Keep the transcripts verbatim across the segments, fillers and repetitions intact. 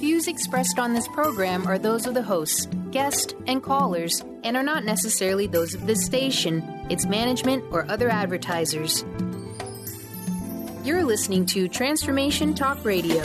Views expressed on this program are those of the hosts, guests, and callers, and are not necessarily those of this station, its management, or other advertisers. You're listening to Transformation Talk Radio.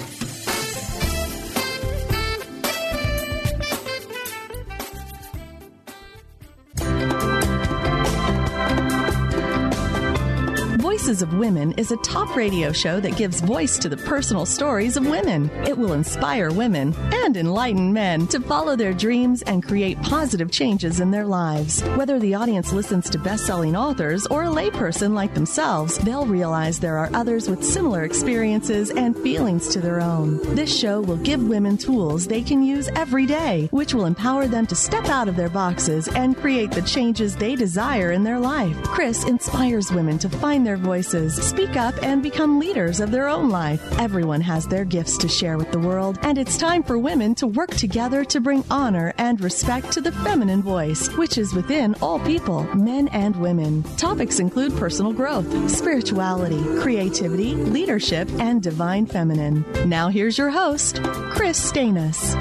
Voices of Women is a talk radio show that gives voice to the personal stories of women. It will inspire women and enlighten men to follow their dreams and create positive changes in their lives. Whether the audience listens to best-selling authors or a layperson like themselves, they'll realize there are others with similar experiences and feelings to their own. This show will give women tools they can use every day, which will empower them to step out of their boxes and create the changes they desire in their life. Chris inspires women to find their voices, speak up, and become leaders of their own life. Everyone has their gifts to share with the world, and it's time for women to work together to bring honor and respect to the feminine voice, which is within all people, men and women. Topics include personal growth, spirituality, creativity, leadership, and divine feminine. Now here's your host, Chris Stanis.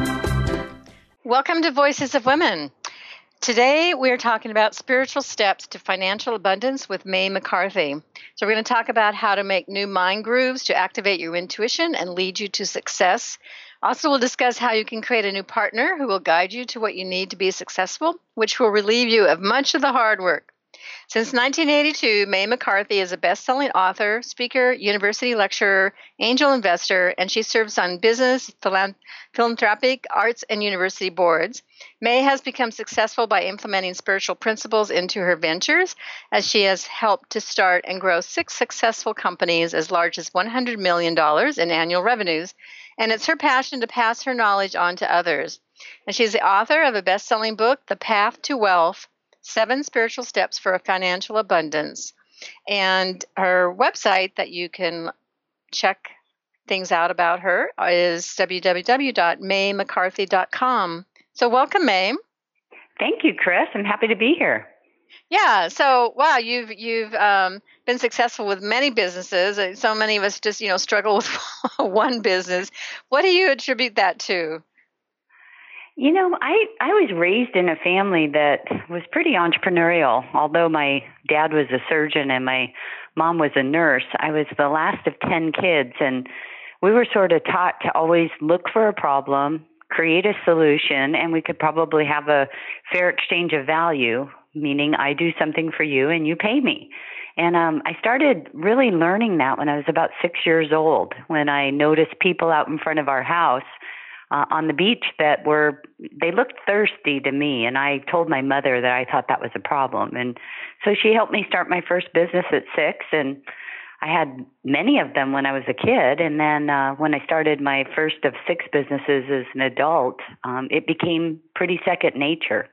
Welcome to Voices of Women. Today, we're talking about spiritual steps to financial abundance with May McCarthy. So we're going to talk about how to make new mind grooves to activate your intuition and lead you to success. Also, we'll discuss how you can create a new partner who will guide you to what you need to be successful, which will relieve you of much of the hard work. Since nineteen eighty-two, May McCarthy is a best-selling author, speaker, university lecturer, angel investor, and she serves on business, philan- philanthropic, arts, and university boards. May has become successful by implementing spiritual principles into her ventures, as she has helped to start and grow six successful companies as large as one hundred million dollars in annual revenues, and it's her passion to pass her knowledge on to others. And she's the author of a best-selling book, The Path to Wealth, Seven Spiritual Steps for a Financial Abundance. And her website that you can check things out about her is w w w dot may mccarthy dot com. So welcome, May. Thank you, Chris. I'm happy to be here. Yeah. So, wow, you've you've um, been successful with many businesses. So many of us just, you know, struggle with one business. What do you attribute that to? You know, I, I was raised in a family that was pretty entrepreneurial. Although my dad was a surgeon and my mom was a nurse, I was the last of ten kids, and we were sort of taught to always look for a problem, create a solution, and we could probably have a fair exchange of value, meaning I do something for you and you pay me. And um, I started really learning that when I was about six years old, when I noticed people out in front of our house Uh, on the beach that were, they looked thirsty to me. And I told my mother that I thought that was a problem. And so she helped me start my first business at six. And I had many of them when I was a kid. And then uh, when I started my first of six businesses as an adult, um, it became pretty second nature.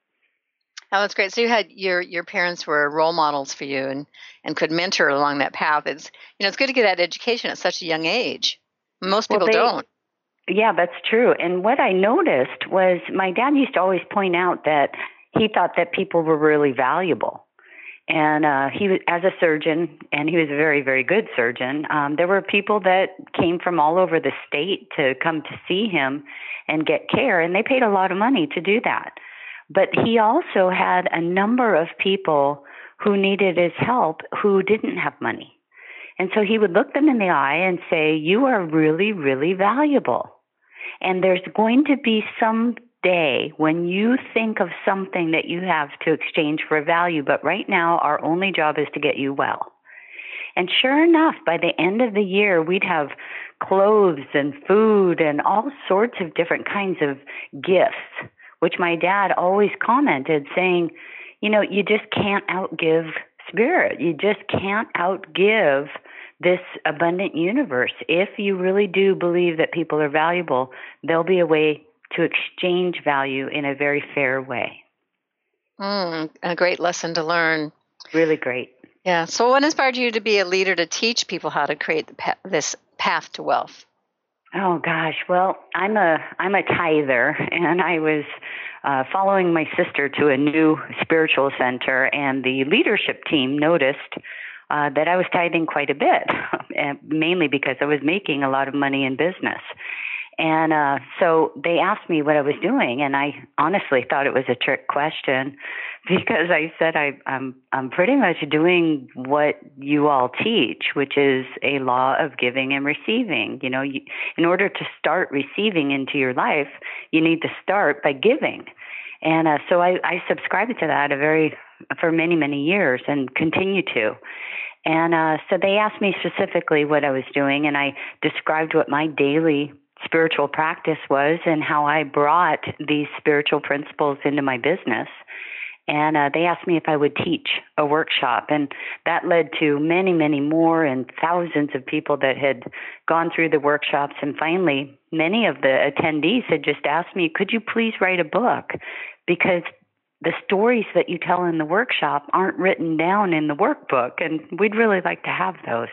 Oh, that's great. So you had your your parents were role models for you and, and could mentor along that path. It's, you know, it's good to get that education at such a young age. Most people well, they, don't. Yeah, that's true. And what I noticed was my dad used to always point out that he thought that people were really valuable. And uh, he was, as a surgeon, and he was a very, very good surgeon, um, there were people that came from all over the state to come to see him and get care, and they paid a lot of money to do that. But he also had a number of people who needed his help who didn't have money. And so he would look them in the eye and say, you are really, really valuable. And there's going to be some day when you think of something that you have to exchange for value, but right now our only job is to get you well. And sure enough, by the end of the year, we'd have clothes and food and all sorts of different kinds of gifts, which my dad always commented saying, you know, you just can't outgive spirit. You just can't outgive this abundant universe. If you really do believe that people are valuable, there'll be a way to exchange value in a very fair way. Mm, a great lesson to learn. Really great. Yeah. So what inspired you to be a leader to teach people how to create the pa- this path to wealth? Oh gosh, well, I'm a I'm a tither, and I was uh, following my sister to a new spiritual center, and the leadership team noticed uh, that I was tithing quite a bit, mainly because I was making a lot of money in business. And uh, so they asked me what I was doing, and I honestly thought it was a trick question because I said I, I'm I'm pretty much doing what you all teach, which is a law of giving and receiving. You know, you, in order to start receiving into your life, you need to start by giving. And uh, so I, I subscribed to that a very for many many years and continue to. And uh, so they asked me specifically what I was doing, and I described what my daily spiritual practice was and how I brought these spiritual principles into my business. And uh, they asked me if I would teach a workshop, and that led to many, many more and thousands of people that had gone through the workshops. And finally, many of the attendees had just asked me, could you please write a book? Because the stories that you tell in the workshop aren't written down in the workbook, and we'd really like to have those.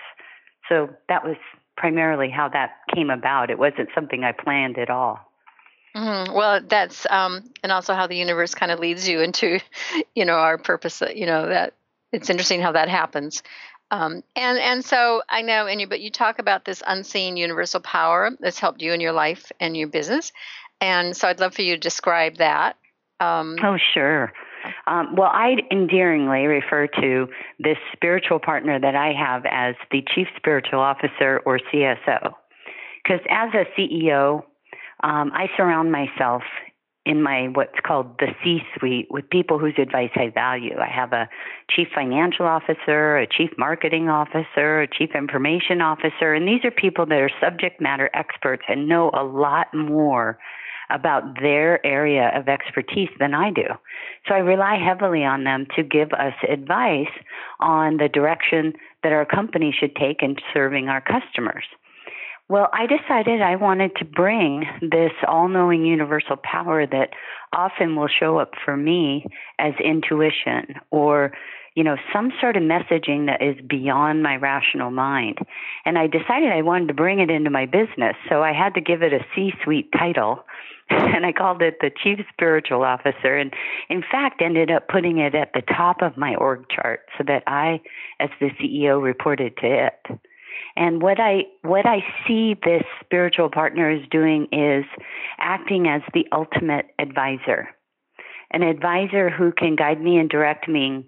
So that was primarily how that came about. It wasn't something I planned at all. Mm-hmm. Well, that's um, and also how the universe kind of leads you into, you know, our purpose. You know, that it's interesting how that happens. Um, and and so I know, and you, but you talk about this unseen universal power that's helped you in your life and your business. And so I'd love for you to describe that. Um, oh, sure. Um, well, I endearingly refer to this spiritual partner that I have as the Chief Spiritual Officer, or C S O. Because as a C E O, um, I surround myself in my what's called the C-suite with people whose advice I value. I have a Chief Financial Officer, a Chief Marketing Officer, a Chief Information Officer, and these are people that are subject matter experts and know a lot more about their area of expertise than I do. So I rely heavily on them to give us advice on the direction that our company should take in serving our customers. Well, I decided I wanted to bring this all-knowing universal power that often will show up for me as intuition or, you know, some sort of messaging that is beyond my rational mind. And I decided I wanted to bring it into my business, so I had to give it a C-suite title. And I called it the Chief Spiritual Officer, and in fact ended up putting it at the top of my org chart so that I, as the C E O, reported to it. And what I what I see this spiritual partner is doing is acting as the ultimate advisor, an advisor who can guide me and direct me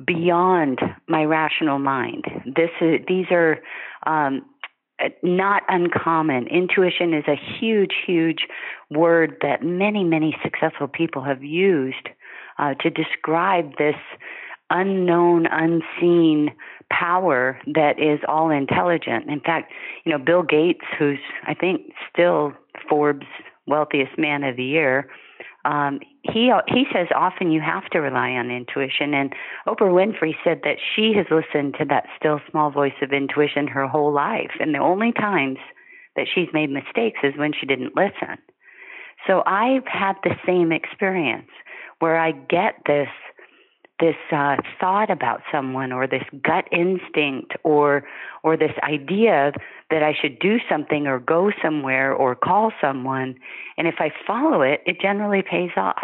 beyond my rational mind. This is, these are um, not uncommon. Intuition is a huge, huge word that many, many successful people have used uh, to describe this unknown, unseen power that is all intelligent. In fact, you know, Bill Gates, who's I think still Forbes' wealthiest man of the year, um, he he says often you have to rely on intuition. And Oprah Winfrey said that she has listened to that still small voice of intuition her whole life, and the only times that she's made mistakes is when she didn't listen. So I've had the same experience where I get this this uh, thought about someone, or this gut instinct, or or this idea that I should do something or go somewhere or call someone. And if I follow it, it generally pays off.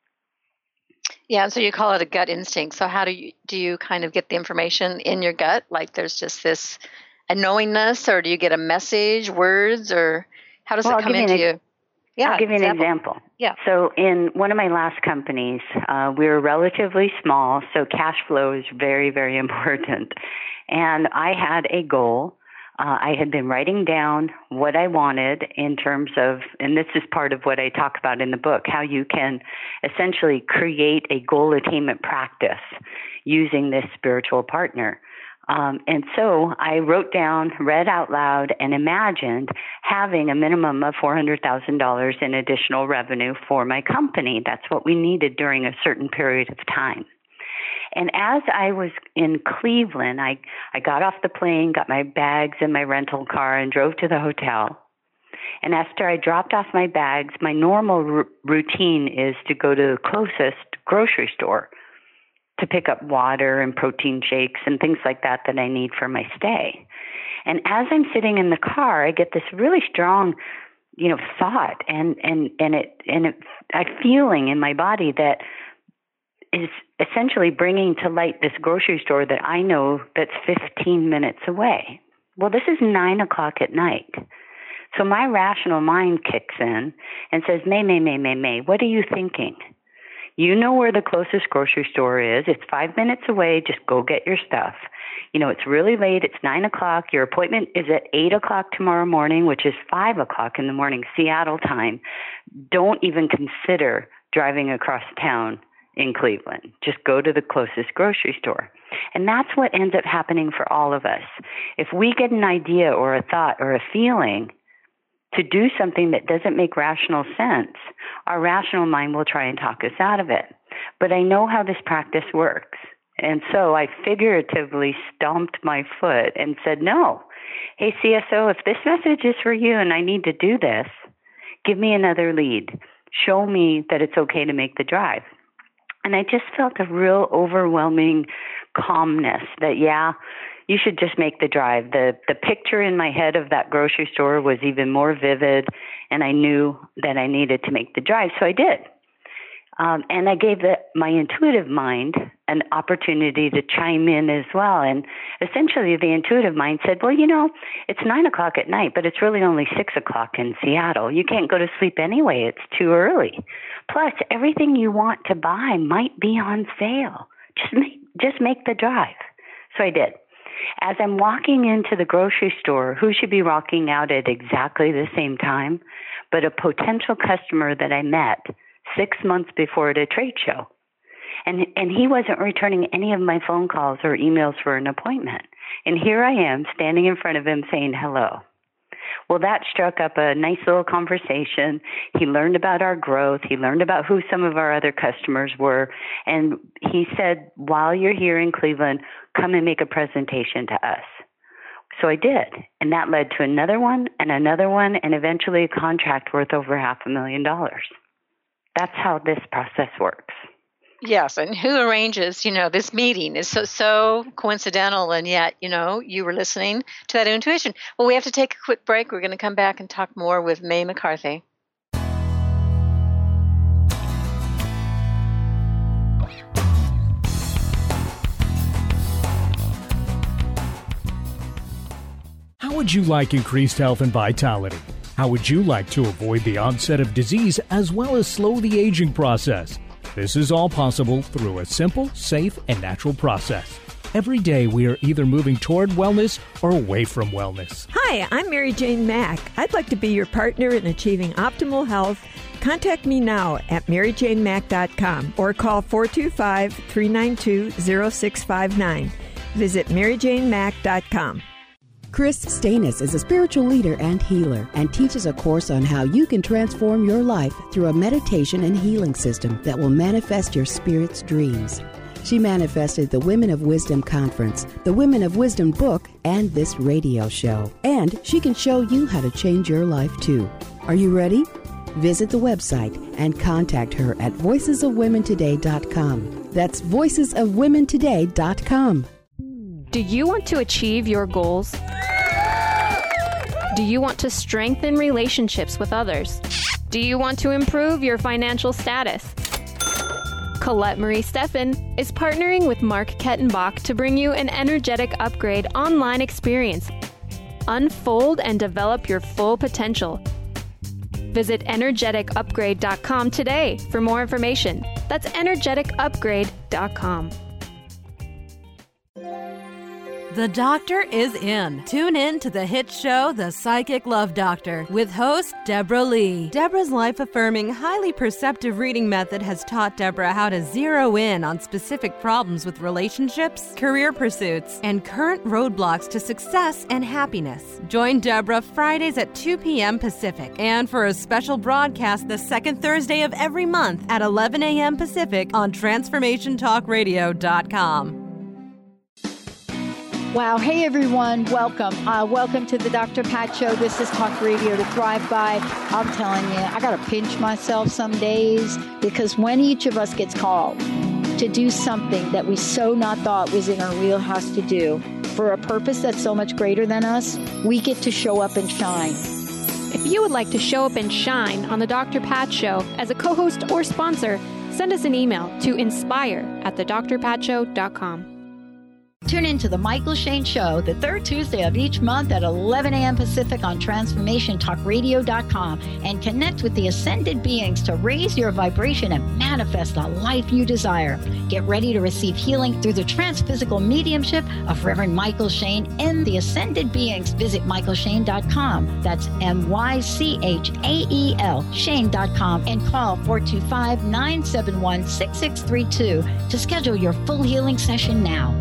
Yeah, so you call it a gut instinct. So how do you do you kind of get the information in your gut? Like there's just this a knowingness, or do you get a message, words, or how does well, it come into you? Yeah, I'll give you an example. Yeah. So in one of my last companies, uh, we were relatively small, so cash flow is very, very important. And I had a goal. Uh, I had been writing down what I wanted in terms of, and this is part of what I talk about in the book, how you can essentially create a goal attainment practice using this spiritual partner. Um, and so I wrote down, read out loud, and imagined having a minimum of four hundred thousand dollars in additional revenue for my company. That's what we needed during a certain period of time. And as I was in Cleveland, I, I got off the plane, got my bags in my rental car, and drove to the hotel. And after I dropped off my bags, my normal r- routine is to go to the closest grocery store to pick up water and protein shakes and things like that that I need for my stay. And as I'm sitting in the car, I get this really strong, you know, thought and and and it and it, a feeling in my body that is essentially bringing to light this grocery store that I know that's fifteen minutes away. Well, this is nine o'clock at night. So So my rational mind kicks in and says, May, May, May, May, May, what are you thinking? You know where the closest grocery store is. It's five minutes away. Just go get your stuff. You know, it's really late. It's nine o'clock. Your appointment is at eight o'clock tomorrow morning, which is five o'clock in the morning, Seattle time. Don't even consider driving across town in Cleveland. Just go to the closest grocery store. And that's what ends up happening for all of us. If we get an idea or a thought or a feeling to do something that doesn't make rational sense, our rational mind will try and talk us out of it. But I know how this practice works. And so I figuratively stomped my foot and said, no, hey, C S O, if this message is for you and I need to do this, give me another lead. Show me that it's okay to make the drive. And I just felt a real overwhelming calmness that, yeah, you should just make the drive. The the picture in my head of that grocery store was even more vivid, and I knew that I needed to make the drive, so I did. Um, and I gave the, my intuitive mind an opportunity to chime in as well. And essentially the intuitive mind said, well, you know, it's nine o'clock at night, but it's really only six o'clock in Seattle. You can't go to sleep anyway. It's too early. Plus, everything you want to buy might be on sale. Just make, just make the drive. So I did. As I'm walking into the grocery store, who should be walking out at exactly the same time but a potential customer that I met six months before at a trade show. And and he wasn't returning any of my phone calls or emails for an appointment. And here I am standing in front of him saying hello. Well, that struck up a nice little conversation. He learned about our growth. He learned about who some of our other customers were. And he said, while you're here in Cleveland, come and make a presentation to us. So I did. And that led to another one and another one and eventually a contract worth over half a million dollars. That's how this process works. Yes, and who arranges, you know, this meeting is so so coincidental, and yet, you know, you were listening to that intuition. Well, we have to take a quick break. We're going to come back and talk more with May McCarthy. How would you like increased health and vitality? How would you like to avoid the onset of disease as well as slow the aging process? This is all possible through a simple, safe, and natural process. Every day we are either moving toward wellness or away from wellness. Hi, I'm Mary Jane Mack. I'd like to be your partner in achieving optimal health. Contact me now at mary jane mack dot com or call four two five, three nine two, zero six five nine. Visit mary jane mack dot com. Chris Stanis is a spiritual leader and healer and teaches a course on how you can transform your life through a meditation and healing system that will manifest your spirit's dreams. She manifested the Women of Wisdom Conference, the Women of Wisdom book, and this radio show. And she can show you how to change your life too. Are you ready? Visit the website and contact her at voices of women today dot com. That's voices of women today dot com. Do you want to achieve your goals? Do you want to strengthen relationships with others? Do you want to improve your financial status? Colette Marie Steffen is partnering with Mark Kettenbach to bring you an energetic upgrade online experience. Unfold and develop your full potential. Visit energetic upgrade dot com today for more information. That's energetic upgrade dot com. The Doctor is in. Tune in to the hit show, The Psychic Love Doctor, with host Deborah Lee. Deborah's life-affirming, highly perceptive reading method has taught Deborah how to zero in on specific problems with relationships, career pursuits, and current roadblocks to success and happiness. Join Deborah Fridays at two p.m. Pacific, and for a special broadcast the second Thursday of every month at eleven a.m. Pacific on transformation talk radio dot com. Wow. Hey, everyone. Welcome. Uh, welcome to the Doctor Pat Show. This is Talk Radio to Thrive By. I'm telling you, I got to pinch myself some days because when each of us gets called to do something that we so not thought was in our wheelhouse to do for a purpose that's so much greater than us, we get to show up and shine. If you would like to show up and shine on the Doctor Pat Show as a co-host or sponsor, send us an email to inspire at the dr pat show dot com. Tune in to The Michael Shane Show the third Tuesday of each month at eleven a.m. Pacific on transformation talk radio dot com and connect with the ascended beings to raise your vibration and manifest the life you desire. Get ready to receive healing through the transphysical mediumship of Reverend Michael Shane and the ascended beings. Visit michael shane dot com. That's M Y C H A E L Shane dot com and call four two five, nine seven one, six six three two to schedule your full healing session now.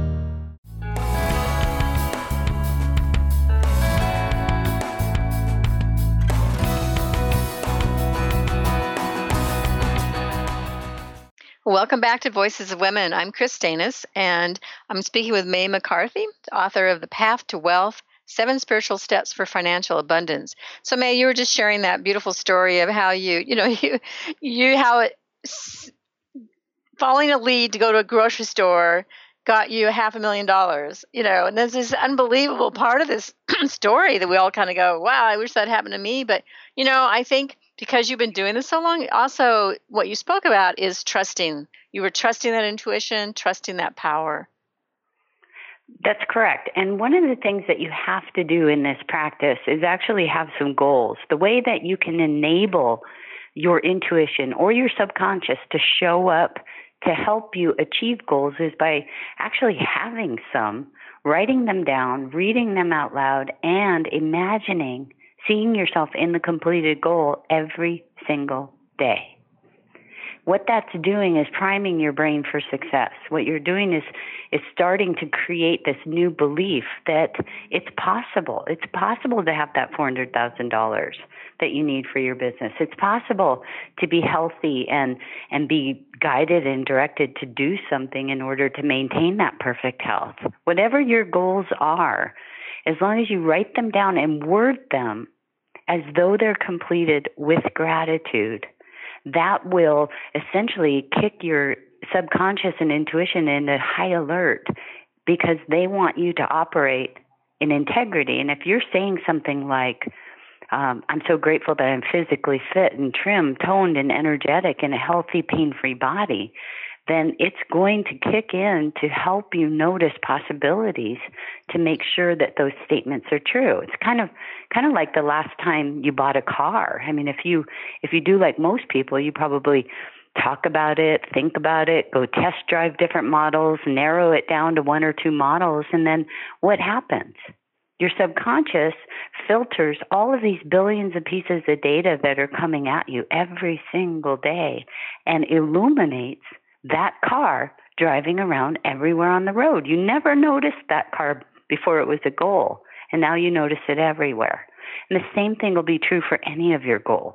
Welcome back to Voices of Women. I'm Chris Stanis, and I'm speaking with May McCarthy, author of The Path to Wealth, Seven Spiritual Steps for Financial Abundance. So, May, you were just sharing that beautiful story of how you, you know, you, you how it, following a lead to go to a grocery store got you a half a million dollars, you know, and there's this unbelievable part of this story that we all kind of go, wow, I wish that happened to me. But, you know, I think because you've been doing this so long, also what you spoke about is trusting. You were trusting that intuition, trusting that power. That's correct. And one of the things that you have to do in this practice is actually have some goals. The way that you can enable your intuition or your subconscious to show up to help you achieve goals is by actually having some, writing them down, reading them out loud, and imagining seeing yourself in the completed goal every single day. What that's doing is priming your brain for success. What you're doing is is starting to create this new belief that it's possible. It's possible to have that four hundred thousand dollars that you need for your business. It's possible to be healthy and and be guided and directed to do something in order to maintain that perfect health. Whatever your goals are, as long as you write them down and word them as though they're completed with gratitude, that will essentially kick your subconscious and intuition into high alert because they want you to operate in integrity. And if you're saying something like, um, I'm so grateful that I'm physically fit and trim, toned and energetic in a healthy, pain-free body, then it's going to kick in to help you notice possibilities to make sure that those statements are true. It's kind of kind of like the last time you bought a car. I mean, if you if you do like most people, you probably talk about it, think about it, go test drive different models, narrow it down to one or two models, and then what happens? Your subconscious filters all of these billions of pieces of data that are coming at you every single day and illuminates that car driving around everywhere on the road. You never noticed that car before it was a goal, and now you notice it everywhere. And the same thing will be true for any of your goals.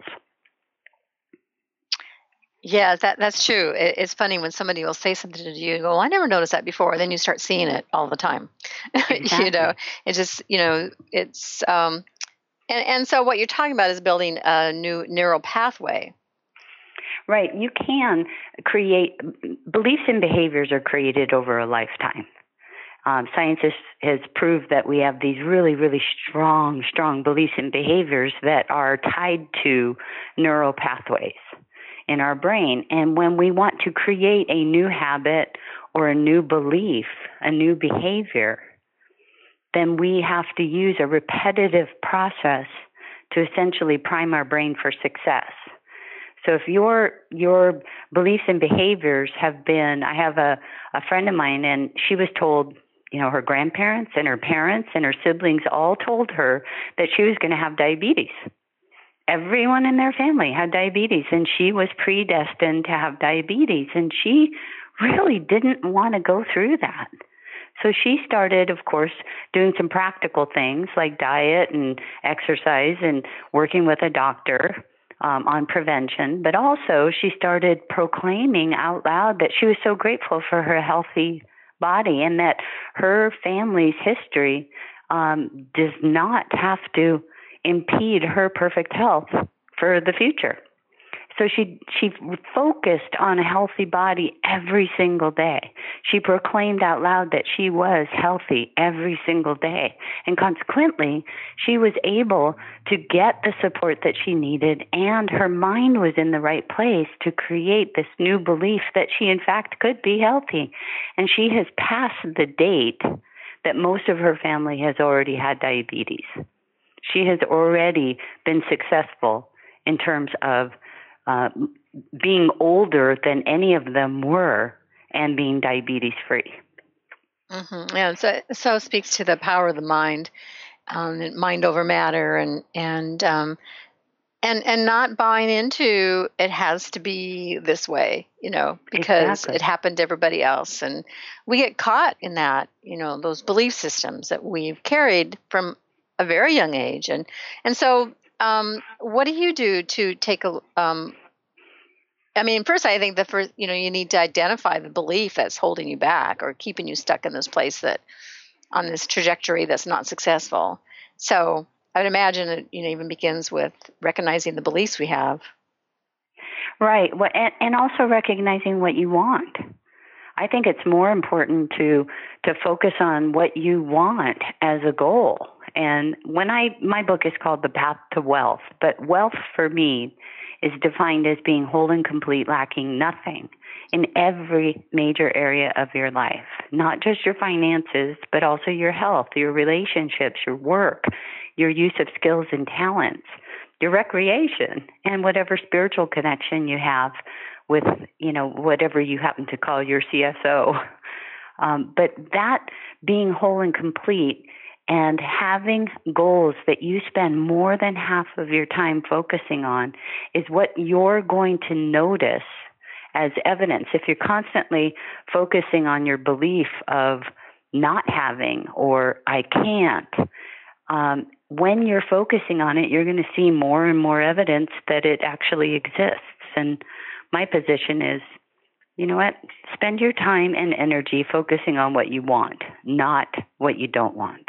Yeah, that that's true. It, it's funny when somebody will say something to you and go, well, I never noticed that before. Then you start seeing it all the time. Exactly. You know, it's just, you know, it's, um, and, and so what you're talking about is building a new neural pathway. Right. You can create, beliefs and behaviors are created over a lifetime. Um, science has, has proved that we have these really, really strong, strong beliefs and behaviors that are tied to neural pathways in our brain. And when we want to create a new habit or a new belief, a new behavior, then we have to use a repetitive process to essentially prime our brain for success. So if your your beliefs and behaviors have been, I have a, a friend of mine, and she was told, you know, her grandparents and her parents and her siblings all told her that she was going to have diabetes. Everyone in their family had diabetes, and she was predestined to have diabetes, and she really didn't want to go through that. So she started, of course, doing some practical things like diet and exercise and working with a doctor um, on prevention. But also she started proclaiming out loud that she was so grateful for her healthy body and that her family's history um, does not have to impede her perfect health for the future. So she she focused on a healthy body every single day. She proclaimed out loud that she was healthy every single day. And consequently, she was able to get the support that she needed, and her mind was in the right place to create this new belief that she, in fact, could be healthy. And she has passed the date that most of her family has already had diabetes. She has already been successful in terms of Uh, being older than any of them were and being diabetes free. Mm-hmm. Yeah, so so it speaks to the power of the mind, um, and mind over matter, and and um, and and not buying into it has to be this way, you know, because Exactly. it happened to everybody else, and we get caught in that, you know, those belief systems that we've carried from a very young age, and and so. Um, what do you do to take a, um, I mean, first, I think the first, you know, you need to identify the belief that's holding you back or keeping you stuck in this place that on this trajectory that's not successful. So I would imagine it, you know, even begins with recognizing the beliefs we have. Right. Well, and, and also recognizing what you want. I think it's more important to to focus on what you want as a goal. And when I, my book is called The Path to Wealth, but wealth for me is defined as being whole and complete, lacking nothing in every major area of your life, not just your finances, but also your health, your relationships, your work, your use of skills and talents, your recreation, and whatever spiritual connection you have with, you know, whatever you happen to call your C S O. Um, but that being whole and complete and having goals that you spend more than half of your time focusing on is what you're going to notice as evidence. If you're constantly focusing on your belief of not having or I can't, um, when you're focusing on it, you're going to see more and more evidence that it actually exists. And my position is, you know what? Spend your time and energy focusing on what you want, not what you don't want.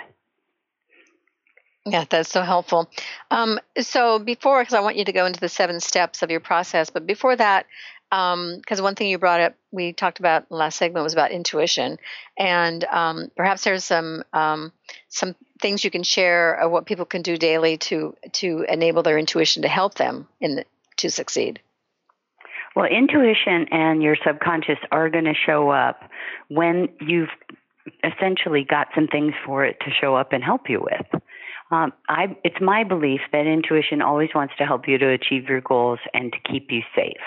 Yeah, that's so helpful. Um, so before, because I want you to go into the seven steps of your process, but before that, because um, one thing you brought up, we talked about in the last segment was about intuition, and um, perhaps there's some um, some things you can share of what people can do daily to to enable their intuition to help them in the, to succeed. Well, intuition and your subconscious are going to show up when you've essentially got some things for it to show up and help you with. Um, I, it's my belief that intuition always wants to help you to achieve your goals and to keep you safe.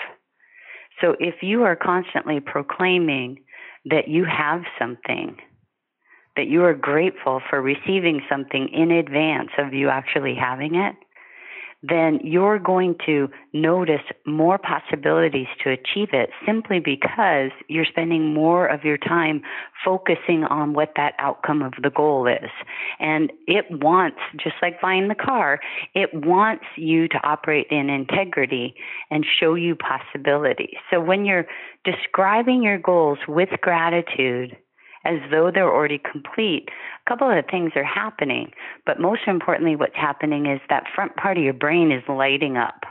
So if you are constantly proclaiming that you have something, that you are grateful for receiving something in advance of you actually having it, then you're going to notice more possibilities to achieve it simply because you're spending more of your time focusing on what that outcome of the goal is. And it wants, just like buying the car, it wants you to operate in integrity and show you possibilities. So when you're describing your goals with gratitude, as though they're already complete, a couple of things are happening. But most importantly, what's happening is that front part of your brain is lighting up.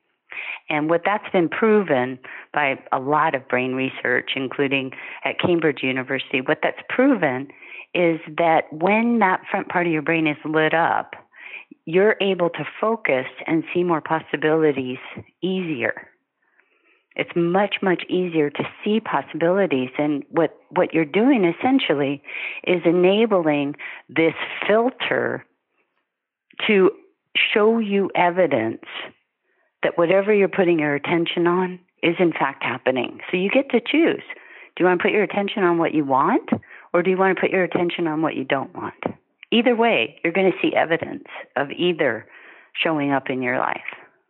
And what that's been proven by a lot of brain research, including at Cambridge University, what that's proven is that when that front part of your brain is lit up, you're able to focus and see more possibilities easier. It's much, much easier to see possibilities. And what, what you're doing essentially is enabling this filter to show you evidence that whatever you're putting your attention on is in fact happening. So you get to choose. Do you want to put your attention on what you want, or do you want to put your attention on what you don't want? Either way, you're going to see evidence of either showing up in your life.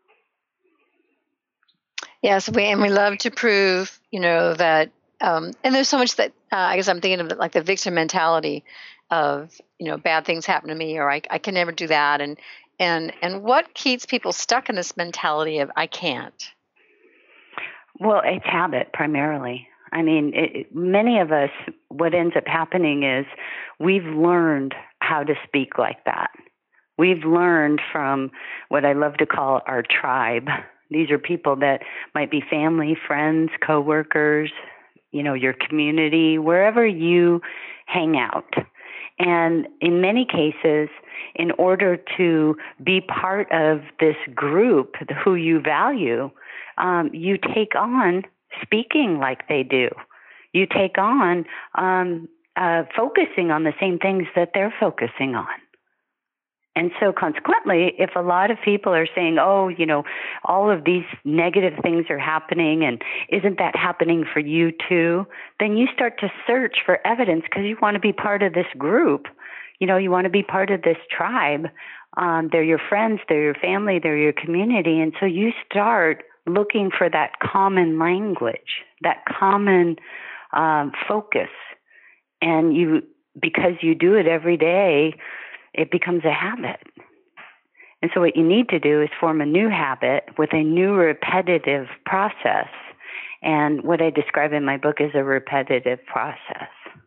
Yes, we and we love to prove, you know, that, um, and there's so much that uh, I guess I'm thinking of it like the victim mentality of, you know, bad things happen to me, or I, I can never do that, and and and what keeps people stuck in this mentality of I can't? Well, it's habit primarily. I mean, it, many of us, what ends up happening is we've learned how to speak like that. We've learned from what I love to call our tribe, These are people that might be family, friends, coworkers, you know, your community, wherever you hang out. And in many cases, in order to be part of this group who you value, um, you take on speaking like they do. You take on um, uh, focusing on the same things that they're focusing on. And so consequently, if a lot of people are saying, oh, you know, all of these negative things are happening and isn't that happening for you too, then you start to search for evidence because you want to be part of this group. You know, you want to be part of this tribe. Um, they're your friends, they're your family, they're your community. And so you start looking for that common language, that common um, focus. And you, because you do it every day, it becomes a habit. And so what you need to do is form a new habit with a new repetitive process. And what I describe in my book is a repetitive process.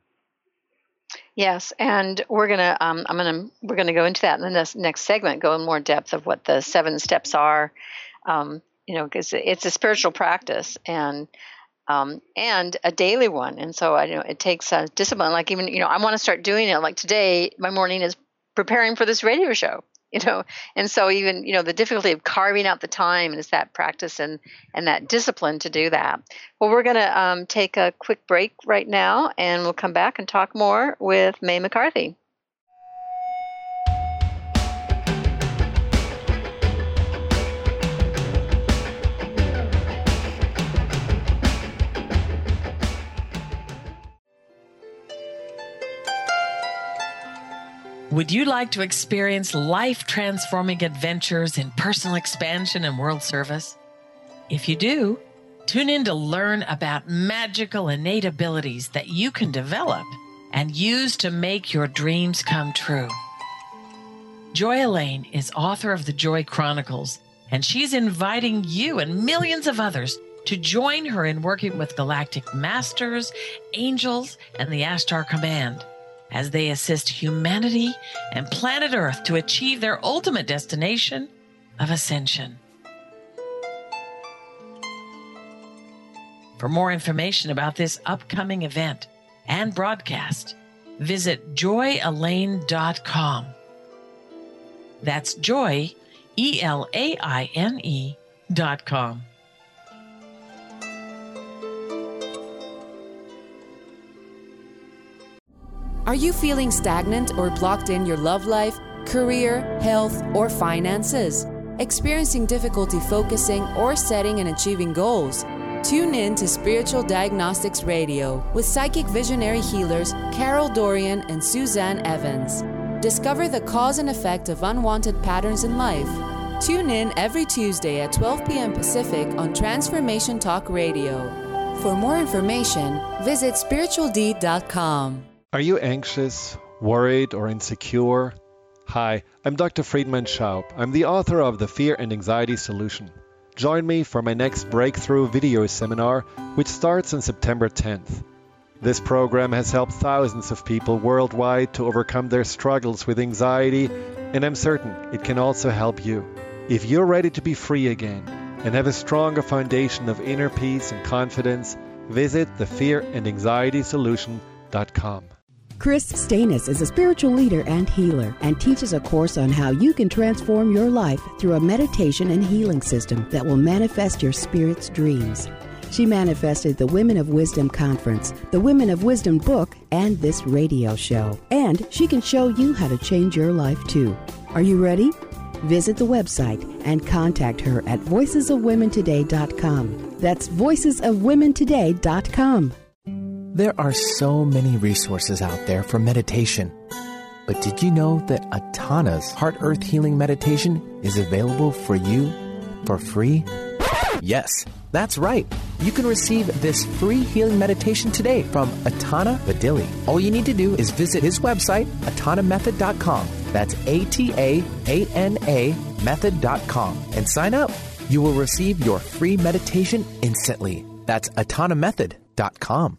Yes, and we're gonna um, I'm gonna we're gonna go into that in the next, next segment, go in more depth of what the seven steps are. Um, you know, because it's a spiritual practice and um, and a daily one. And so I you know it takes a discipline. Like even you know I want to start doing it. Like today, my morning is preparing for this radio show, you know, and so even, you know, the difficulty of carving out the time is that practice and, and that discipline to do that. Well, we're going to um, take a quick break right now, and we'll come back and talk more with Mae McCarthy. Would you like to experience life-transforming adventures in personal expansion and world service? If you do, tune in to learn about magical innate abilities that you can develop and use to make your dreams come true. Joy Elaine is author of the Joy Chronicles, and she's inviting you and millions of others to join her in working with galactic masters, angels, and the Ashtar Command, as they assist humanity and planet Earth to achieve their ultimate destination of ascension. For more information about this upcoming event and broadcast, visit joy elaine dot com. That's Joy, E L A I N E dot com. Are you feeling stagnant or blocked in your love life, career, health, or finances? Experiencing difficulty focusing or setting and achieving goals? Tune in to Spiritual Diagnostics Radio with psychic visionary healers Carol Dorian and Suzanne Evans. Discover the cause and effect of unwanted patterns in life. Tune in every Tuesday at twelve p.m. Pacific on Transformation Talk Radio. For more information, visit spiritual d dot com. Are you anxious, worried, or insecure? Hi, I'm Doctor Friedman Schaub. I'm the author of The Fear and Anxiety Solution. Join me for my next breakthrough video seminar, which starts on September tenth. This program has helped thousands of people worldwide to overcome their struggles with anxiety, and I'm certain it can also help you. If you're ready to be free again and have a stronger foundation of inner peace and confidence, visit the fear and anxiety solution dot com. Chris Stanis is a spiritual leader and healer and teaches a course on how you can transform your life through a meditation and healing system that will manifest your spirit's dreams. She manifested the Women of Wisdom Conference, the Women of Wisdom book, and this radio show. And she can show you how to change your life too. Are you ready? Visit the website and contact her at voices of women today dot com. That's voices of women today dot com. There are so many resources out there for meditation. But did you know that Atana's Heart Earth Healing Meditation is available for you for free? Yes, that's right. You can receive this free healing meditation today from Atana Badili. All you need to do is visit his website, atana method dot com. That's A T A A N A method dot com. And sign up. You will receive your free meditation instantly. That's atana method dot com.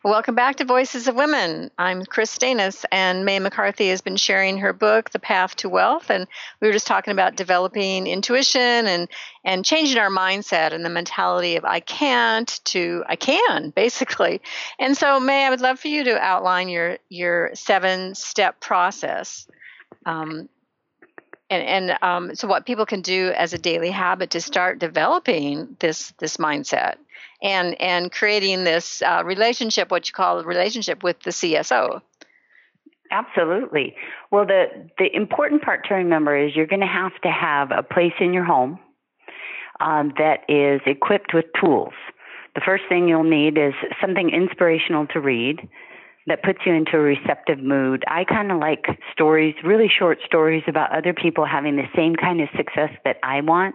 Welcome back to Voices of Women. I'm Chris Stanis, and Mae McCarthy has been sharing her book, The Path to Wealth, and we were just talking about developing intuition and, and changing our mindset and the mentality of I can't to I can, basically. And so, Mae, I would love for you to outline your, your seven-step process. Um, and and um, so what people can do as a daily habit to start developing this this mindset. And and creating this uh, relationship, what you call a relationship with the C S O. Absolutely. Well, the, the important part to remember is you're going to have to have a place in your home um, that is equipped with tools. The first thing you'll need is something inspirational to read that puts you into a receptive mood. I kind of like stories, really short stories about other people having the same kind of success that I want,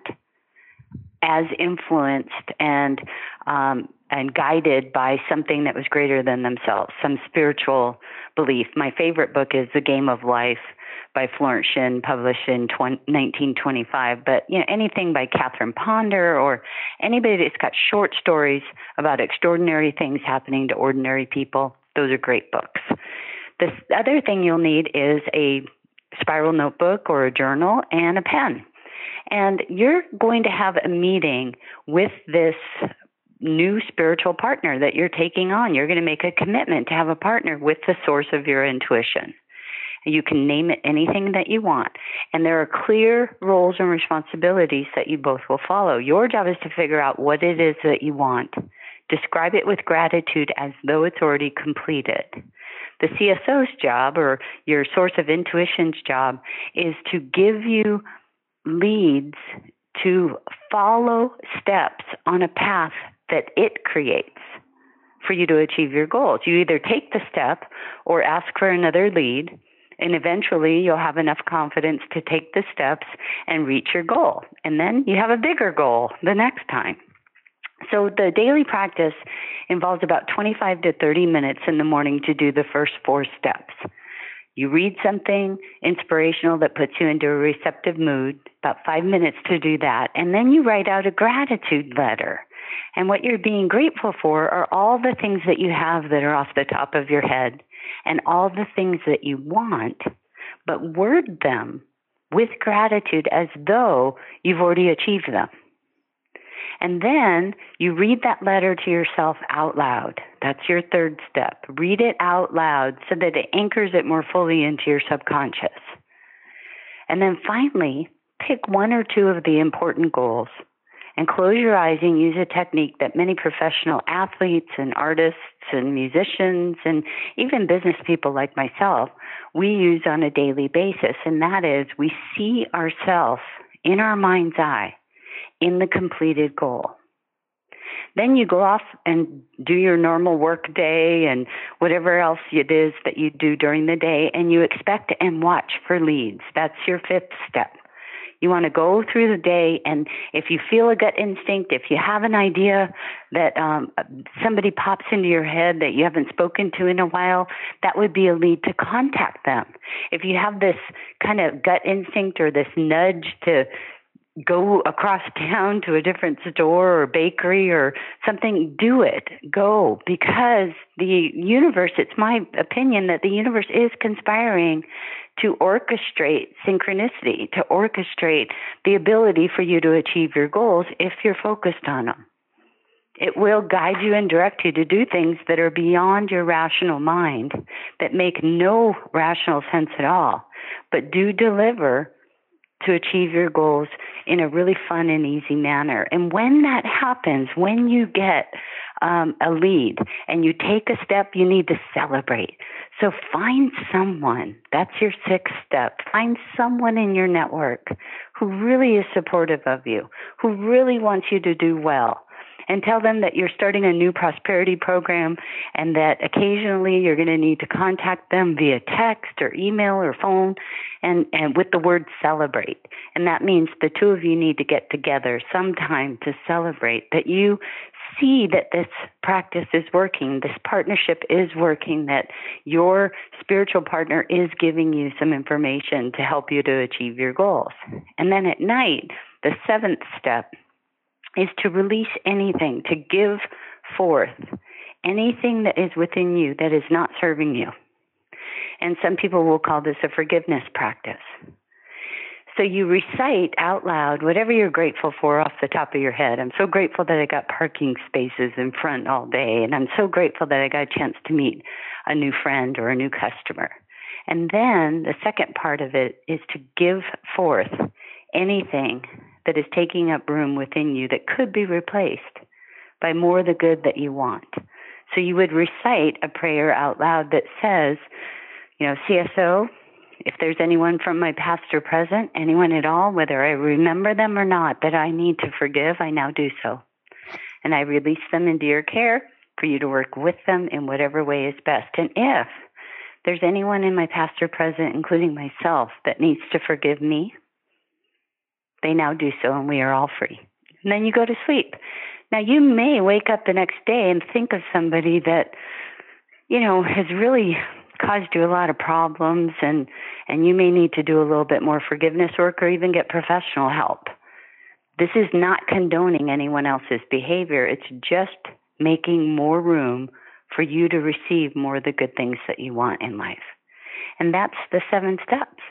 as influenced and um, and guided by something that was greater than themselves, some spiritual belief. My favorite book is The Game of Life by Florence Shinn, published in nineteen twenty-five. But you know, anything by Catherine Ponder or anybody that's got short stories about extraordinary things happening to ordinary people, those are great books. The other thing you'll need is a spiral notebook or a journal and a pen. And you're going to have a meeting with this new spiritual partner that you're taking on. You're going to make a commitment to have a partner with the source of your intuition. You can name it anything that you want. And there are clear roles and responsibilities that you both will follow. Your job is to figure out what it is that you want. Describe it with gratitude as though it's already completed. The C S O's job, or your source of intuition's job, is to give you leads to follow steps on a path that it creates for you to achieve your goals. You either take the step or ask for another lead, and eventually you'll have enough confidence to take the steps and reach your goal. And then you have a bigger goal the next time. So the daily practice involves about twenty-five to thirty minutes in the morning to do the first four steps. You read something inspirational that puts you into a receptive mood, about five minutes to do that, and then you write out a gratitude letter. And what you're being grateful for are all the things that you have that are off the top of your head and all the things that you want, but word them with gratitude as though you've already achieved them. And then you read that letter to yourself out loud. That's your third step. Read it out loud so that it anchors it more fully into your subconscious. And then finally, pick one or two of the important goals and close your eyes and use a technique that many professional athletes and artists and musicians and even business people like myself, we use on a daily basis. And that is, we see ourselves in our mind's eye in the completed goal. Then you go off and do your normal work day and whatever else it is that you do during the day, and you expect and watch for leads. That's your fifth step. You want to go through the day, and if you feel a gut instinct, if you have an idea that um, somebody pops into your head that you haven't spoken to in a while, that would be a lead to contact them. If you have this kind of gut instinct or this nudge to go across town to a different store or bakery or something, do it. Go, because the universe, it's my opinion that the universe is conspiring to orchestrate synchronicity, to orchestrate the ability for you to achieve your goals if you're focused on them. It will guide you and direct you to do things that are beyond your rational mind, that make no rational sense at all, but do deliver to achieve your goals in a really fun and easy manner. And when that happens, when you get um, a lead and you take a step, you need to celebrate. So find someone, that's your sixth step, find someone in your network who really is supportive of you, who really wants you to do well. And tell them that you're starting a new prosperity program and that occasionally you're going to need to contact them via text or email or phone and, and with the word celebrate. And that means the two of you need to get together sometime to celebrate that you see that this practice is working, this partnership is working, that your spiritual partner is giving you some information to help you to achieve your goals. And then at night, the seventh step is to release anything, to give forth anything that is within you that is not serving you. And some people will call this a forgiveness practice. So you recite out loud whatever you're grateful for off the top of your head. I'm so grateful that I got parking spaces in front all day, and I'm so grateful that I got a chance to meet a new friend or a new customer. And then the second part of it is to give forth anything that is taking up room within you that could be replaced by more of the good that you want. So you would recite a prayer out loud that says, you know, C S O, if there's anyone from my past or present, anyone at all, whether I remember them or not, that I need to forgive, I now do so. And I release them into your care for you to work with them in whatever way is best. And if there's anyone in my past or present, including myself, that needs to forgive me, they now do so, and we are all free. And then you go to sleep. Now, you may wake up the next day and think of somebody that, you know, has really caused you a lot of problems, and, and you may need to do a little bit more forgiveness work or even get professional help. This is not condoning anyone else's behavior. It's just making more room for you to receive more of the good things that you want in life. And that's the seven steps.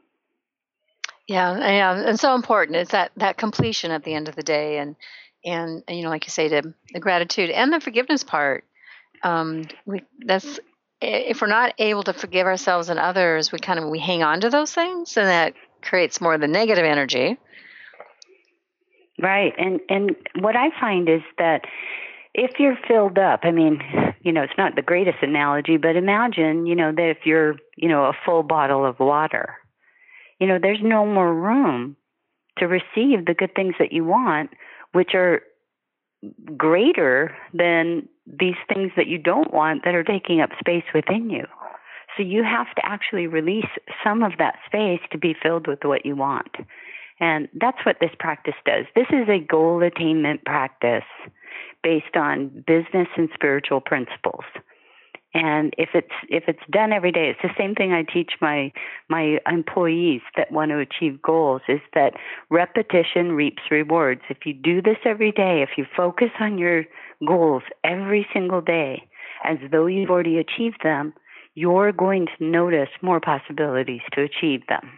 Yeah, yeah, and so important. It's that, that completion at the end of the day, and, and, and you know, like you say, the, the gratitude and the forgiveness part. Um, we that's if we're not able to forgive ourselves and others, we kind of we hang on to those things, and that creates more of the negative energy. Right, and and what I find is that if you're filled up, I mean, you know, it's not the greatest analogy, but imagine, you know, that if you're, you know, a full bottle of water. You know, there's no more room to receive the good things that you want, which are greater than these things that you don't want that are taking up space within you. So you have to actually release some of that space to be filled with what you want. And that's what this practice does. This is a goal attainment practice based on business and spiritual principles. And if it's if it's done every day, it's the same thing I teach my my employees that want to achieve goals, is that repetition reaps rewards. If you do this every day, if you focus on your goals every single day as though you've already achieved them, you're going to notice more possibilities to achieve them.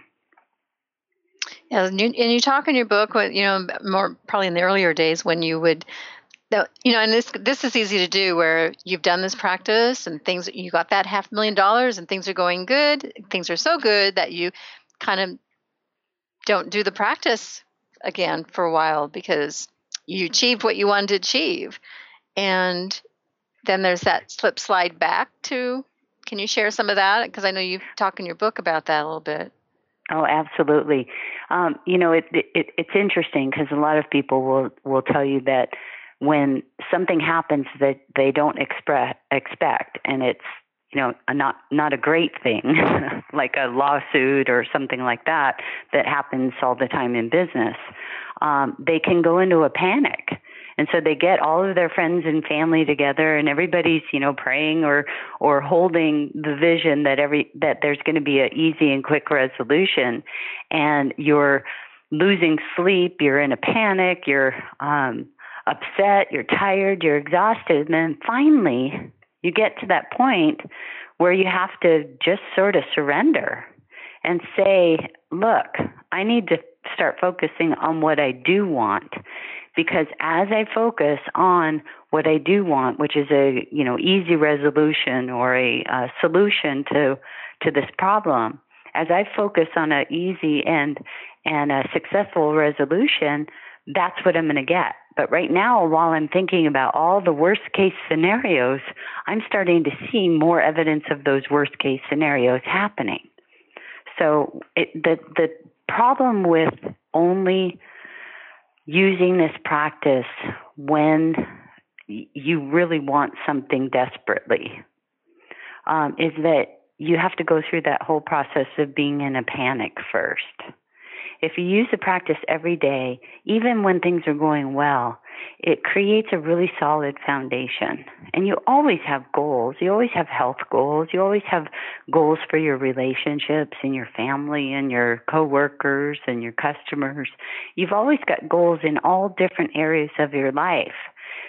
Yeah, and you, and you talk in your book, you know, more probably in the earlier days when you would. Now, you know, and this this is easy to do where you've done this practice and things, you got that half million dollars and things are going good. Things are so good that you kind of don't do the practice again for a while because you achieved what you wanted to achieve. And then there's that slip slide back to, can you share some of that? Because I know you talk in your book about that a little bit. Oh, absolutely. Um, you know, it, it it's interesting because a lot of people will, will tell you that when something happens that they don't expre- expect, and it's, you know, a not not a great thing, like a lawsuit or something like that, that happens all the time in business, um, they can go into a panic. And so they get all of their friends and family together, and everybody's, you know, praying or or holding the vision that every that there's going to be an easy and quick resolution, and you're losing sleep, you're in a panic, you're um, upset, you're tired, you're exhausted, and then finally you get to that point where you have to just sort of surrender and say, look, I need to start focusing on what I do want, because as I focus on what I do want, which is a, you know, easy resolution or a, a solution to to this problem, as I focus on an easy and and a successful resolution, that's what I'm going to get. But right now, while I'm thinking about all the worst case scenarios, I'm starting to see more evidence of those worst case scenarios happening. So it, the the problem with only using this practice when you really want something desperately um, is that you have to go through that whole process of being in a panic first. If you use the practice every day, even when things are going well, it creates a really solid foundation. And you always have goals. You always have health goals. You always have goals for your relationships and your family and your coworkers and your customers. You've always got goals in all different areas of your life.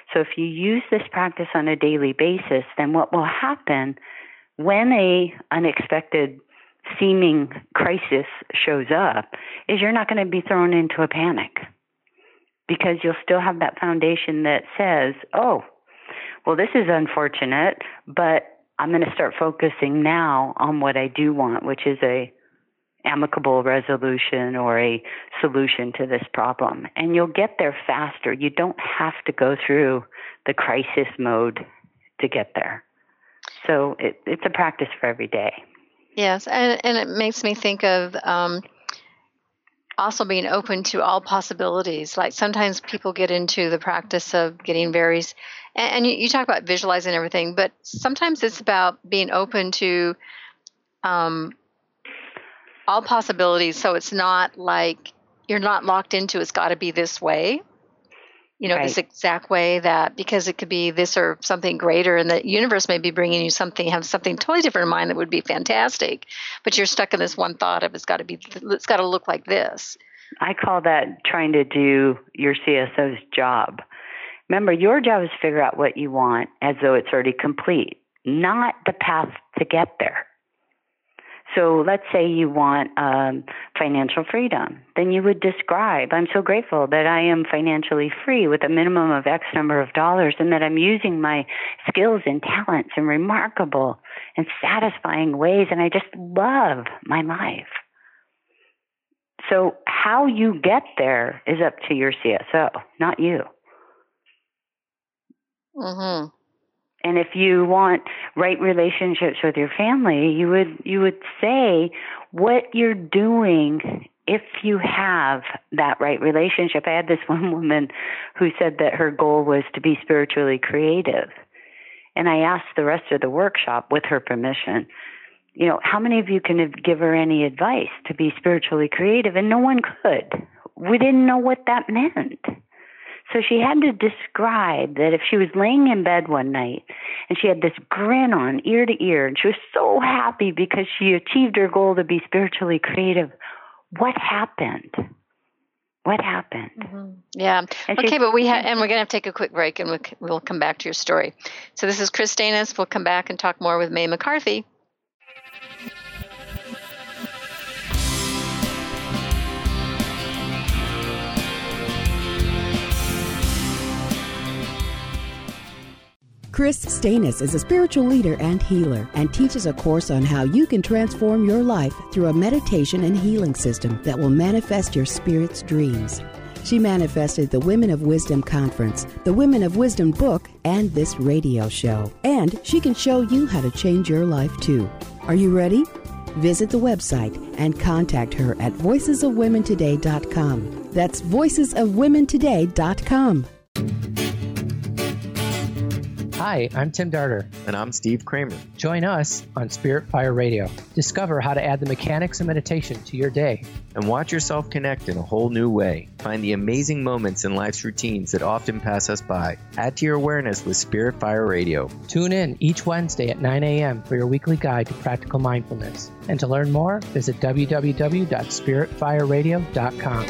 So if you use this practice on a daily basis, then what will happen when a unexpected seeming crisis shows up is you're not going to be thrown into a panic, because you'll still have that foundation that says, oh, well, this is unfortunate, but I'm going to start focusing now on what I do want, which is a amicable resolution or a solution to this problem. And you'll get there faster. You don't have to go through the crisis mode to get there. So it, it's a practice for every day. Yes, and, and it makes me think of um, also being open to all possibilities. Like sometimes people get into the practice of getting very, and, and you, you talk about visualizing everything, but sometimes it's about being open to um, all possibilities. So it's not like you're not locked into it's got to be this way, you know, right. this exact way that, because it could be this or something greater, and the universe may be bringing you something, have something totally different in mind that would be fantastic, but you're stuck in this one thought of it's got to be, it's got to look like this. I call that trying to do your C S O's job. Remember, your job is to figure out what you want as though it's already complete, not the path to get there. So let's say you want um, financial freedom. Then you would describe, I'm so grateful that I am financially free with a minimum of X number of dollars, and that I'm using my skills and talents in remarkable and satisfying ways, and I just love my life. So how you get there is up to your C S O, not you. Mm-hmm. And if you want right relationships with your family, you would you would say what you're doing if you have that right relationship. I had this one woman who said that her goal was to be spiritually creative. And I asked the rest of the workshop, with her permission, you know, how many of you can give her any advice to be spiritually creative? And no one could. We didn't know what that meant. So she had to describe that if she was laying in bed one night and she had this grin on ear to ear and she was so happy because she achieved her goal to be spiritually creative, what happened? What happened? Mm-hmm. Yeah. And okay, she, but we ha- and we're going to have to take a quick break, and we'll, we'll come back to your story. So this is Chris Stanis. We'll come back and talk more with Mae McCarthy. Chris Stanis is a spiritual leader and healer and teaches a course on how you can transform your life through a meditation and healing system that will manifest your spirit's dreams. She manifested the Women of Wisdom Conference, the Women of Wisdom book, and this radio show. And she can show you how to change your life too. Are you ready? Visit the website and contact her at voices of women today dot com. That's voices of women today dot com. Hi, I'm Tim Darter. And I'm Steve Kramer. Join us on Spirit Fire Radio. Discover how to add the mechanics of meditation to your day. And watch yourself connect in a whole new way. Find the amazing moments in life's routines that often pass us by. Add to your awareness with Spirit Fire Radio. Tune in each Wednesday at nine a.m. for your weekly guide to practical mindfulness. And to learn more, visit w w w dot spirit fire radio dot com.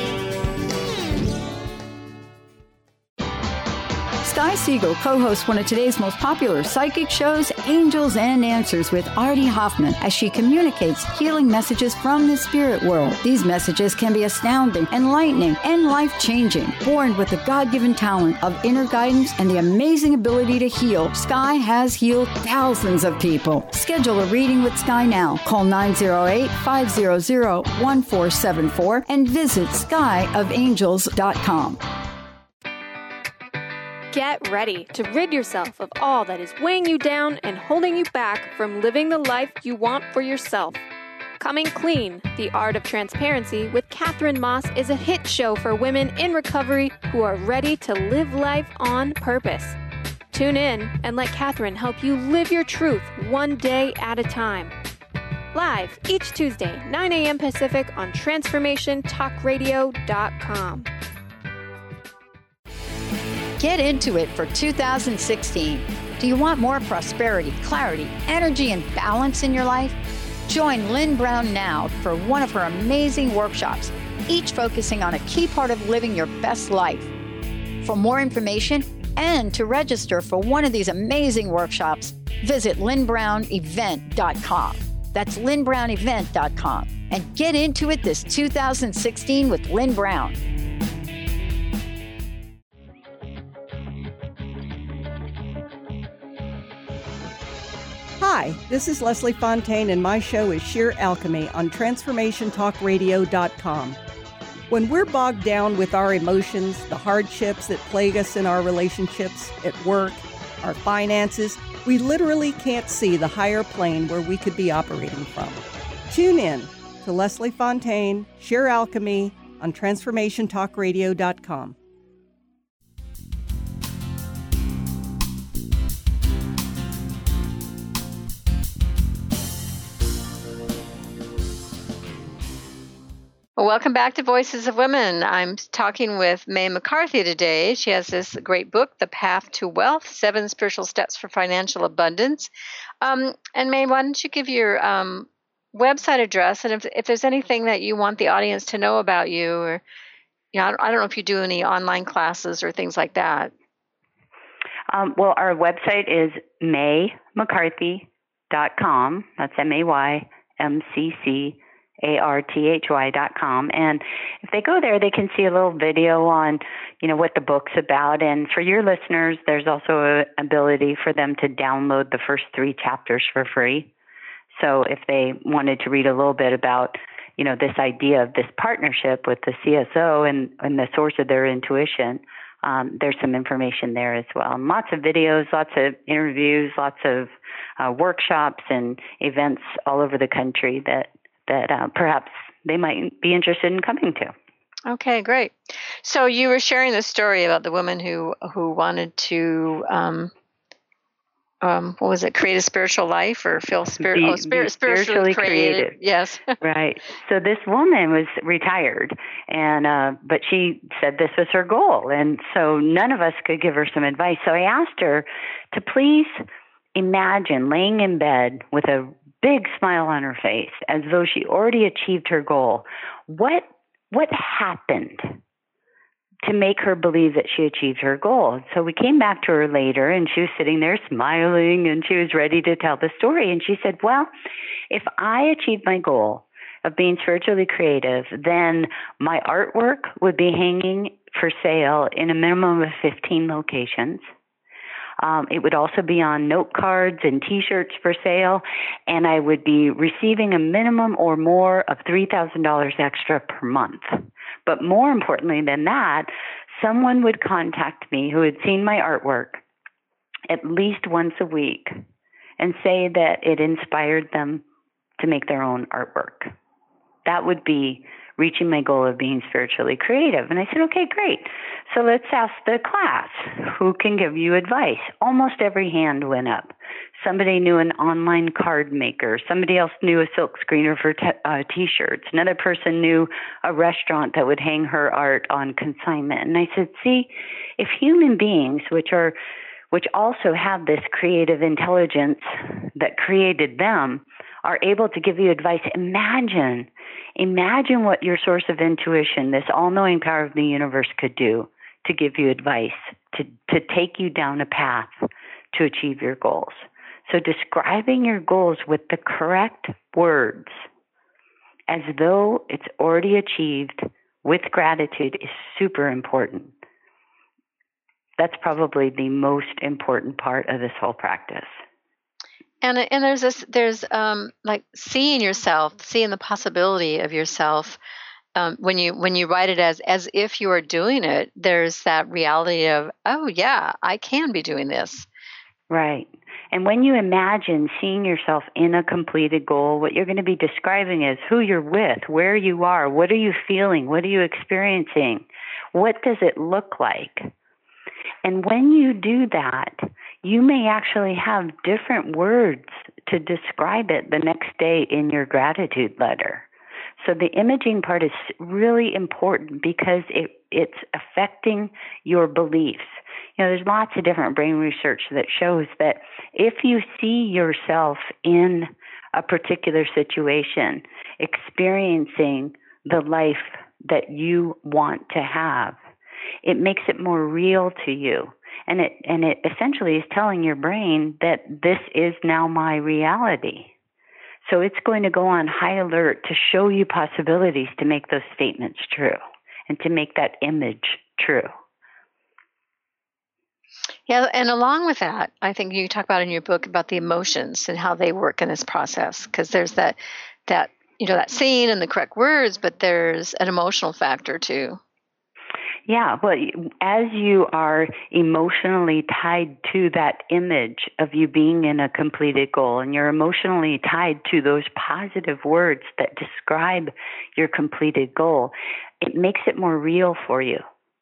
Sky Siegel co-hosts one of today's most popular psychic shows, Angels and Answers, with Artie Hoffman, as she communicates healing messages from the spirit world. These messages can be astounding, enlightening, and life-changing. Born with the God-given talent of inner guidance and the amazing ability to heal, Sky has healed thousands of people. Schedule a reading with Sky now. Call nine oh eight, five hundred, one four seven four and visit sky of angels dot com. Get ready to rid yourself of all that is weighing you down and holding you back from living the life you want for yourself. Coming Clean, The Art of Transparency with Catherine Moss is a hit show for women in recovery who are ready to live life on purpose. Tune in and let Catherine help you live your truth one day at a time. Live each Tuesday, nine a.m. Pacific on transformation talk radio dot com. Get into it for two thousand sixteen. Do you want more prosperity, clarity, energy, and balance in your life? Join Lynn Brown now for one of her amazing workshops, each focusing on a key part of living your best life. For more information, And to register for one of these amazing workshops, visit lynn brown event dot com. That's lynn brown event dot com. And get into it this two thousand sixteen with Lynn Brown. Hi, this is Leslie Fontaine, and my show is Sheer Alchemy on transformation talk radio dot com. When we're bogged down with our emotions, the hardships that plague us in our relationships, at work, our finances, we literally can't see the higher plane where we could be operating from. Tune in to Leslie Fontaine, Sheer Alchemy on transformation talk radio dot com. Well, welcome back to Voices of Women. I'm talking with Mae McCarthy today. She has this great book, The Path to Wealth, Seven Spiritual Steps for Financial Abundance. Um, and Mae, why don't you give your um, website address, and if, if there's anything that you want the audience to know about you, or you know, I don't, I don't know if you do any online classes or things like that. Um, well, our website is may mccarthy dot com. That's M A Y M C C A R T H Y dot com. And if they go there, they can see a little video on, you know, what the book's about. And for your listeners, there's also an ability for them to download the first three chapters for free. So if they wanted to read a little bit about, you know, this idea of this partnership with the C S O and, and the source of their intuition, um, there's some information there as well. And lots of videos, lots of interviews, lots of uh, workshops and events all over the country that that uh, perhaps they might be interested in coming to. Okay, great. So you were sharing the story about the woman who who wanted to, um, um, what was it, create a spiritual life or feel spirit, be, oh, spirit, be spiritually, spiritually created. created. Yes. Right. So this woman was retired, and uh, but she said this was her goal, and so none of us could give her some advice. So I asked her to please imagine laying in bed with a big smile on her face, as though she already achieved her goal. What what happened to make her believe that she achieved her goal? So we came back to her later, and she was sitting there smiling, and she was ready to tell the story. And she said, well, if I achieved my goal of being spiritually creative, then my artwork would be hanging for sale in a minimum of fifteen locations. Um, it would also be on note cards and T-shirts for sale, and I would be receiving a minimum or more of three thousand dollars extra per month. But more importantly than that, someone would contact me who had seen my artwork at least once a week and say that it inspired them to make their own artwork. That would be reaching my goal of being spiritually creative. And I said, okay, great. So let's ask the class, who can give you advice? Almost every hand went up. Somebody knew an online card maker. Somebody else knew a silk screener for t- uh, T-shirts. Another person knew a restaurant that would hang her art on consignment. And I said, see, if human beings, which are, which also have this creative intelligence that created them, are able to give you advice, imagine, imagine what your source of intuition, this all-knowing power of the universe, could do to give you advice, to, to take you down a path to achieve your goals. So describing your goals with the correct words, as though it's already achieved with gratitude, is super important. That's probably the most important part of this whole practice. And and there's this there's um like seeing yourself, seeing the possibility of yourself. Um, when you when you write it as as if you are doing it, there's that reality of, oh yeah, I can be doing this. Right. And when you imagine seeing yourself in a completed goal, what you're going to be describing is who you're with, where you are, what are you feeling, what are you experiencing, what does it look like? And when you do that, you may actually have different words to describe it the next day in your gratitude letter. So the imaging part is really important because it, it's affecting your beliefs. You know, there's lots of different brain research that shows that if you see yourself in a particular situation, experiencing the life that you want to have, it makes it more real to you. And it and it essentially is telling your brain that this is now my reality. So it's going to go on high alert to show you possibilities to make those statements true and to make that image true. Yeah, and along with that, I think you talk about in your book about the emotions and how they work in this process, because there's that that you know that scene and the correct words, but there's an emotional factor too. Yeah, well, as you are emotionally tied to that image of you being in a completed goal, and you're emotionally tied to those positive words that describe your completed goal, it makes it more real for you.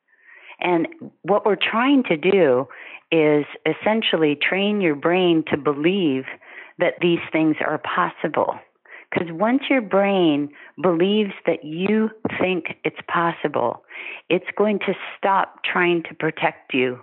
And what we're trying to do is essentially train your brain to believe that these things are possible. Because once your brain believes that you think it's possible, it's going to stop trying to protect you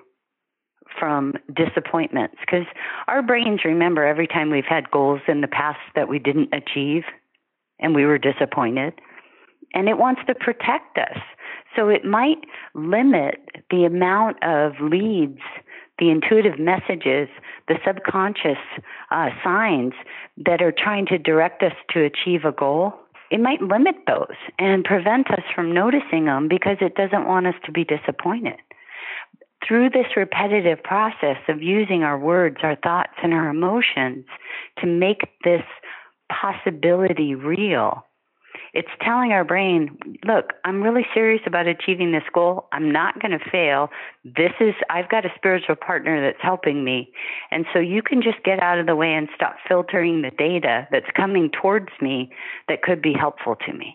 from disappointments. Because our brains remember every time we've had goals in the past that we didn't achieve and we were disappointed, and it wants to protect us. So it might limit the amount of leads, the intuitive messages, the subconscious uh, signs that are trying to direct us to achieve a goal. It might limit those and prevent us from noticing them because it doesn't want us to be disappointed. Through this repetitive process of using our words, our thoughts, and our emotions to make this possibility real, it's telling our brain, look, I'm really serious about achieving this goal. I'm not going to fail. This is, I've got a spiritual partner that's helping me. And so you can just get out of the way and stop filtering the data that's coming towards me that could be helpful to me.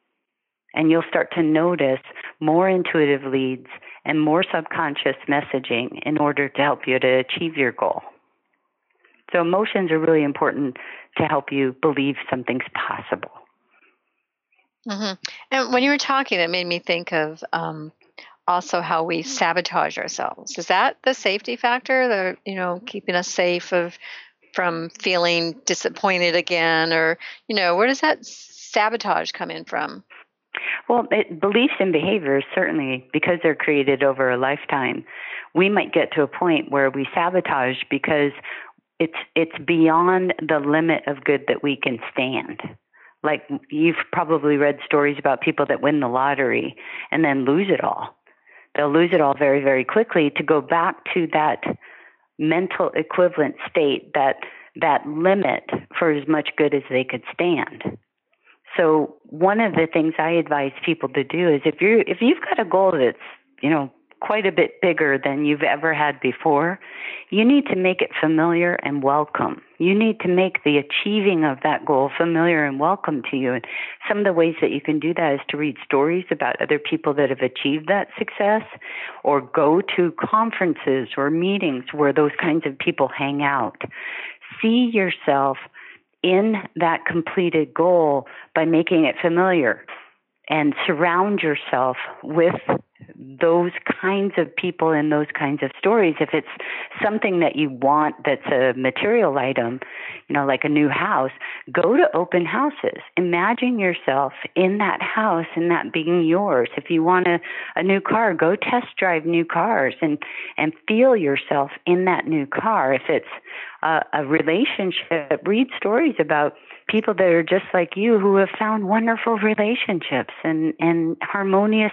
And you'll start to notice more intuitive leads and more subconscious messaging in order to help you to achieve your goal. So emotions are really important to help you believe something's possible. Mm-hmm. And when you were talking, it made me think of um, also how we sabotage ourselves. Is that the safety factor, the you know keeping us safe of from feeling disappointed again, or you know where does that sabotage come in from? Well, it, beliefs and behaviors certainly, because they're created over a lifetime, we might get to a point where we sabotage because it's it's beyond the limit of good that we can stand. Like you've probably read stories about people that win the lottery and then lose it all. They'll lose it all very, very quickly to go back to that mental equivalent state, that that limit for as much good as they could stand. So one of the things I advise people to do is if you if you've got a goal that's, you know, quite a bit bigger than you've ever had before, you need to make it familiar and welcome. You need to make the achieving of that goal familiar and welcome to you. And some of the ways that you can do that is to read stories about other people that have achieved that success, or go to conferences or meetings where those kinds of people hang out. See yourself in that completed goal by making it familiar, and surround yourself with those kinds of people and those kinds of stories. If it's something that you want that's a material item, you know, like a new house, go to open houses. Imagine yourself in that house and that being yours. If you want a, a new car, go test drive new cars and, and feel yourself in that new car. If it's a, a relationship, read stories about people that are just like you who have found wonderful relationships and, and harmonious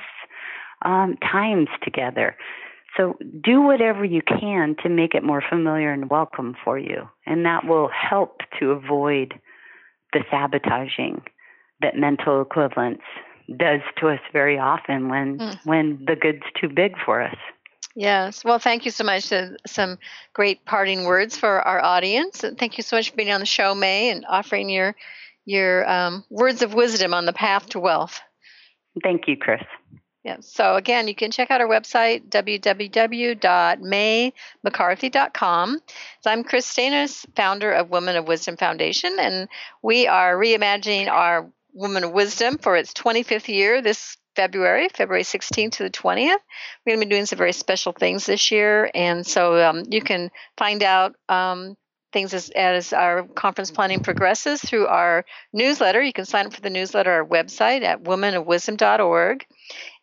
um, times together. So do whatever you can to make it more familiar and welcome for you. And that will help to avoid the sabotaging that mental equivalence does to us very often when mm. when the good's too big for us. Yes. Well, thank you so much. Uh, some great parting words for our audience. And thank you so much for being on the show, May, and offering your your um, words of wisdom on the path to wealth. Thank you, Chris. Yeah. So again, you can check out our website, w w w dot may mccarthy dot com. So I'm Chris Stanis, founder of Women of Wisdom Foundation, and we are reimagining our Women of Wisdom for its twenty-fifth year this February, February sixteenth to the twentieth. We're going to be doing some very special things this year, and so um, you can find out um, things as, as our conference planning progresses through our newsletter. You can sign up for the newsletter at our website at women of wisdom dot org.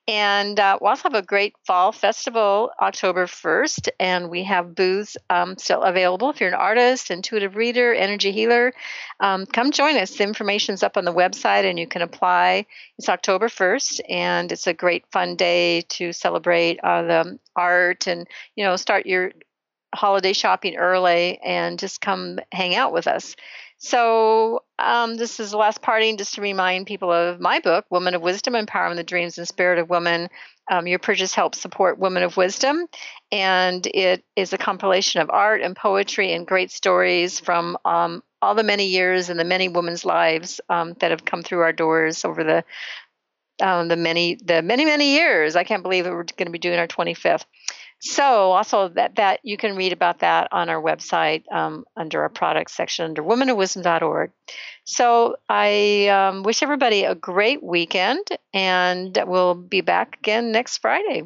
And uh, we'll also have a great fall festival October first, and we have booths um, still available. If you're an artist, intuitive reader, energy healer, um, come join us. The information's up on the website, and you can apply. It's October first, and it's a great fun day to celebrate uh, the art and, you know, start your holiday shopping early and just come hang out with us. So um, this is the last parting just to remind people of my book, Woman of Wisdom, Empowering the Dreams and Spirit of Women. Um, your purchase helps support Women of Wisdom, and it is a compilation of art and poetry and great stories from um, all the many years and the many women's lives um, that have come through our doors over the um, the many the many many years. I can't believe that we're going to be doing our twenty-fifth. So also that, that you can read about that on our website um, under our products section under women of wisdom dot org. So I um, wish everybody a great weekend, and we'll be back again next Friday.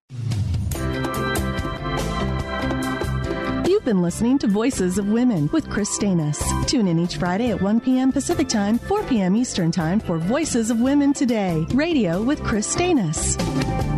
You've been listening to Voices of Women with Chris Stanis. Tune in each Friday at one p.m. Pacific Time, four p.m. Eastern Time for Voices of Women Today, radio with Chris Stanis.